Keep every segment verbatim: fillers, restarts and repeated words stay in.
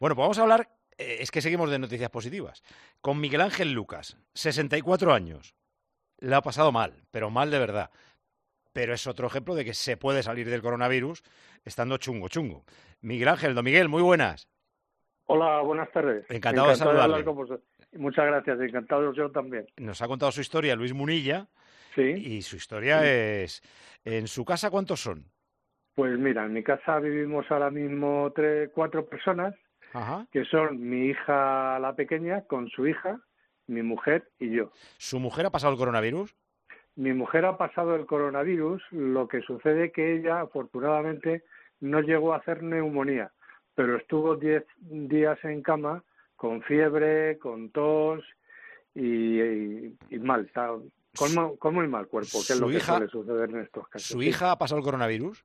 Bueno, pues vamos a hablar, eh, es que seguimos de noticias positivas, con Miguel Ángel Lucas, sesenta y cuatro años. Le ha pasado mal, pero mal de verdad. Pero es otro ejemplo de que se puede salir del coronavirus estando chungo, chungo. Miguel Ángel, don Miguel, muy buenas. Hola, buenas tardes. Encantado de Encantado de hablar saludarle. con vosotros. Muchas gracias, encantado yo también. Nos ha contado su historia Luis Munilla Sí, y su historia es... ¿En su casa cuántos son? pues mira, en mi casa vivimos ahora mismo tres, cuatro personas, Ajá. que son mi hija la pequeña con su hija, mi mujer y yo. ¿Su mujer ha pasado el coronavirus? Mi mujer ha pasado el coronavirus, lo que sucede que ella, afortunadamente, no llegó a hacer neumonía, pero estuvo diez días en cama con fiebre, con tos y, y, y mal, está, con, ¿Su, ma- con muy mal cuerpo, que es lo su que hija, suele suceder en estos casos, su sí. hija ha pasado el coronavirus?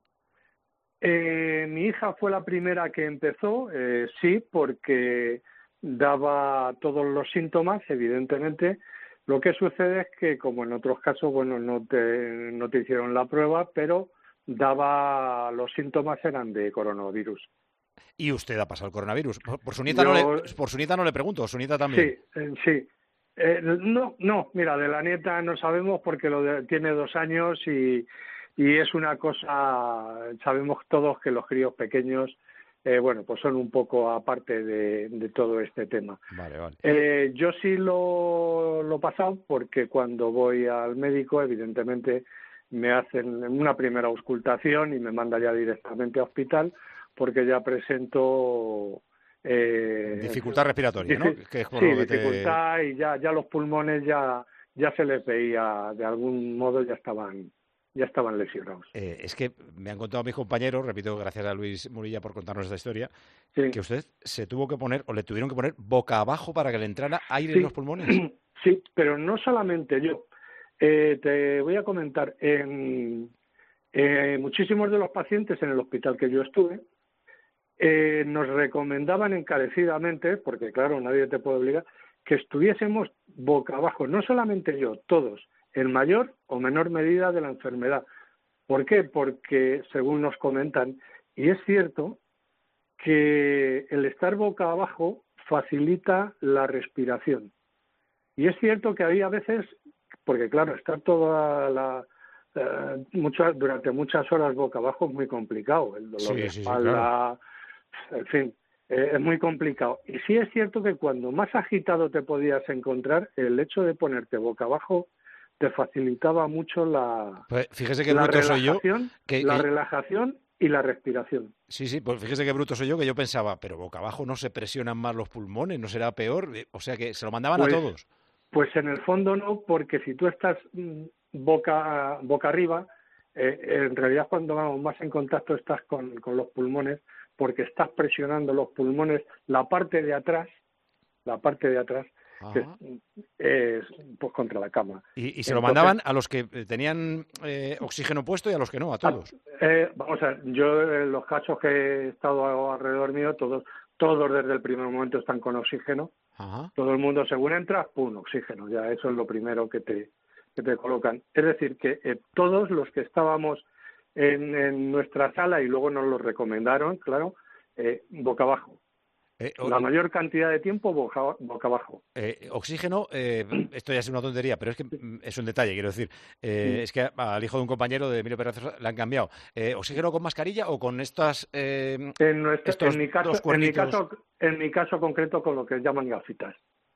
Eh, mi hija fue la primera que empezó, eh, sí, porque daba todos los síntomas, evidentemente. Lo que sucede es que, como en otros casos, bueno, no te, no te hicieron la prueba, pero daba los síntomas eran de coronavirus. Y usted ha pasado el coronavirus. Por, por su nieta no le, Yo, por su nieta no le pregunto, su nieta sí, también. eh, sí. Eh, no, no, mira, de la nieta no sabemos porque lo de- tiene dos años y, y es una cosa, sabemos todos que los críos pequeños, eh, bueno, pues son un poco aparte de, de todo este tema. Vale, vale. Eh, yo sí lo, lo he pasado porque cuando voy al médico, evidentemente, me hacen una primera auscultación y me manda ya directamente a hospital porque ya presento eh, Dificultad respiratoria, ¿no? difi- Que es por sí, lo que te... dificultad y ya, ya los pulmones ya, ya se les veía, de algún modo ya estaban, ya estaban lesionados. Eh, es que me han contado mis compañeros, repito, gracias a Luis Murilla por contarnos esta historia, Sí, que usted se tuvo que poner, o le tuvieron que poner boca abajo para que le entrara aire en los sí, pulmones. sí, pero no solamente yo. Eh, te voy a comentar, en, eh, muchísimos de los pacientes en el hospital que yo estuve eh, nos recomendaban encarecidamente, porque claro, nadie te puede obligar, que estuviésemos boca abajo, no solamente yo, todos, en mayor o menor medida de la enfermedad. ¿Por qué? Porque, según nos comentan, y es cierto, que el estar boca abajo facilita la respiración. Y es cierto que había veces, porque claro, estar toda la, eh, muchas, durante muchas horas boca abajo es muy complicado, el dolor de Sí, sí, sí, claro. espalda, en fin, eh, es muy complicado. Y sí es cierto que cuando más agitado te podías encontrar, el hecho de ponerte boca abajo te facilitaba mucho la, Pues fíjese qué la bruto soy yo, relajación, que, la que- relajación y la respiración. sí, sí, pues fíjese qué bruto soy yo, que yo pensaba, pero boca abajo no se presionan más los pulmones, ¿no será peor? Eh, O sea que se lo mandaban a Pues, todos. pues en el fondo no, porque si tú estás mm, boca, boca arriba, eh, en realidad cuando vamos más en contacto estás con, con los pulmones, porque estás presionando los pulmones, la parte de atrás, la parte de atrás, que es, Ajá. es, pues contra la cama. Y, y se lo Entonces, mandaban a los que eh, tenían eh, oxígeno puesto y a los que no, a a- todos. eh, vamos a ver, yo en los casos que he estado alrededor mío, todos, todos desde el primer momento están con oxígeno. Ajá. Todo el mundo, según entras, pum, oxígeno. Ya eso es lo primero que te, que te colocan. Es decir, que eh, todos los que estábamos en, en nuestra sala y luego nos lo recomendaron, claro, eh, boca abajo. Eh, o- La mayor cantidad de tiempo boca, boca abajo. Eh, oxígeno, eh, esto ya es una tontería, pero es que mm, es un detalle, quiero decir. Eh, es que a- al hijo de un compañero de Emilio Pérez le han cambiado. Eh, ¿oxígeno con mascarilla o con estas, eh, En, nuestra, en estos mi caso, dos en mi cuernitos, caso, en mi caso concreto, con lo que llaman gafitas,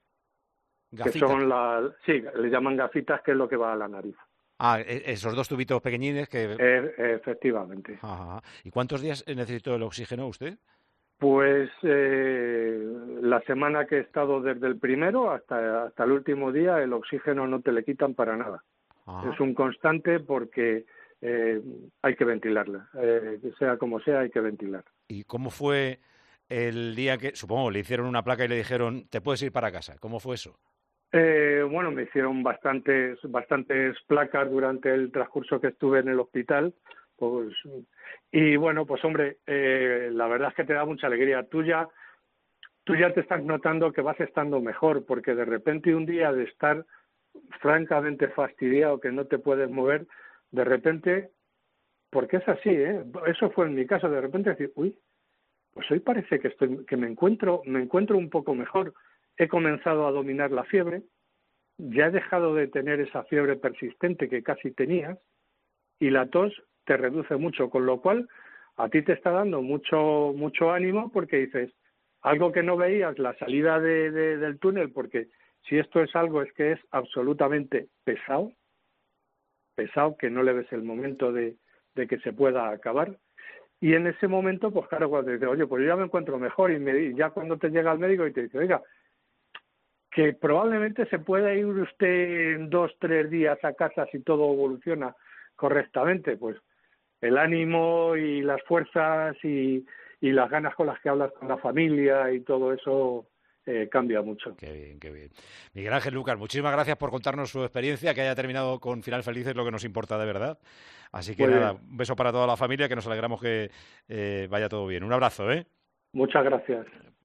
que gafitas? son las, sí, le llaman gafitas, que es lo que va a la nariz. Ah, e- esos dos tubitos pequeñines que... Eh, efectivamente. Ajá. ¿Y cuántos días necesitó el oxígeno usted? Pues eh, la semana que he estado desde el primero hasta, hasta el último día, el oxígeno no te le quitan para nada. Ajá. Es un constante porque eh, hay que ventilarla. Eh, sea como sea, hay que ventilar. ¿Y cómo fue el día que, supongo, le hicieron una placa y le dijeron, te puedes ir para casa? ¿Cómo fue eso? Eh, bueno, me hicieron bastantes, bastantes placas durante el transcurso que estuve en el hospital. Pues, y bueno, pues hombre, eh, la verdad es que te da mucha alegría. Tú ya, tú ya te estás notando que vas estando mejor, porque de repente un día de estar francamente fastidiado, que no te puedes mover, de repente, porque es así, ¿eh? Eso fue en mi caso, de repente decir, uy, pues hoy parece que estoy, que me encuentro, me encuentro un poco mejor. He comenzado a dominar la fiebre, ya he dejado de tener esa fiebre persistente que casi tenías, y la tos te reduce mucho, con lo cual a ti te está dando mucho, mucho ánimo porque dices, algo que no veías, la salida de, de, del túnel, porque si esto es algo es que es absolutamente pesado, pesado, que no le ves el momento de, de que se pueda acabar. Y en ese momento, pues claro, cuando te dice, oye, pues yo ya me encuentro mejor, y, me, y ya cuando te llega el médico y te dice, oiga, que probablemente se pueda ir usted en dos, tres días a casa si todo evoluciona correctamente, pues el ánimo y las fuerzas y, y las ganas con las que hablas con la familia y todo eso eh, cambia mucho. Qué bien, qué bien. Miguel Ángel Lucas, muchísimas gracias por contarnos su experiencia, que haya terminado con final feliz es lo que nos importa de verdad. Así que Muy nada, bien. un beso para toda la familia, que nos alegramos que eh, vaya todo bien. Un abrazo, ¿eh? Muchas gracias.